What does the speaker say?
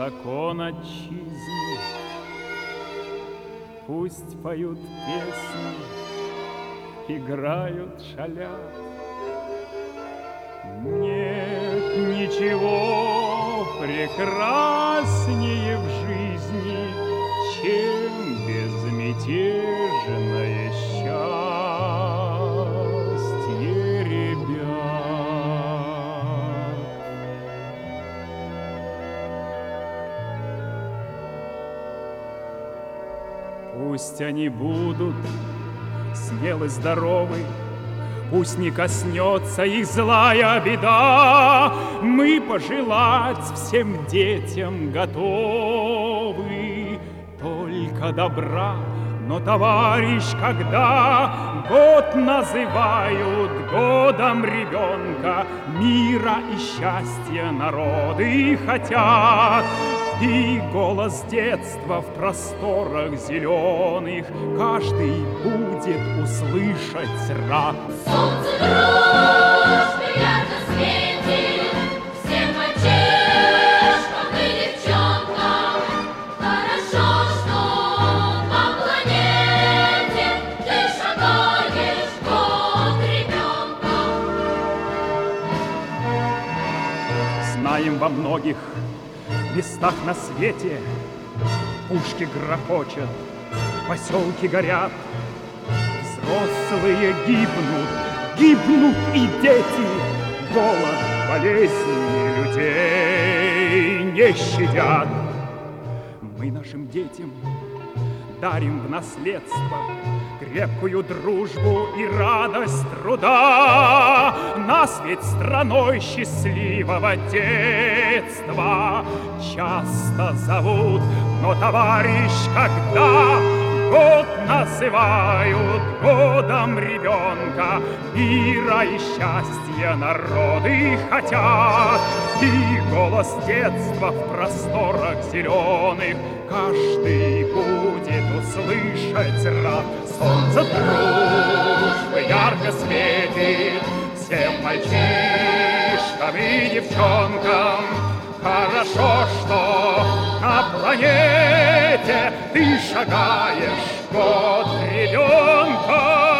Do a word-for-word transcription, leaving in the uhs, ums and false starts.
закон отчизны. Пусть поют песни, играют, шалят. Нет ничего прекраснее в жизни, чем безмятежное счастье ребят. Пусть они будут смелы, здоровы, пусть не коснется их злая беда. Мы пожелать всем детям готовы только добра. Но, товарищ, когда год называют годом ребенка, мира и счастья народы хотят, и голос детства в просторах зеленых каждый будет услышать рад. Солнце дружбы ярко светит всем мальчишкам и девчонкам. Хорошо, что по планете ты шагаешь год ребенка. Знаем, во многих местах на свете пушки грохочут, поселки горят, взрослые гибнут, гибнут и дети. Голод, болезни людей не щадят. Мы нашим детям дарим в наследство крепкую дружбу и радость труда. Нас ведь страной счастливого детства часто зовут, но, товарищ, когда год называют годом ребенка, мира и счастья народы хотят, и голос детства в просторах зеленых каждый будет услышать рад. Солнце дружбы ярко светит всем мальчишкам и девчонкам. Хорошо, что на планете ты шагаешь год ребенка.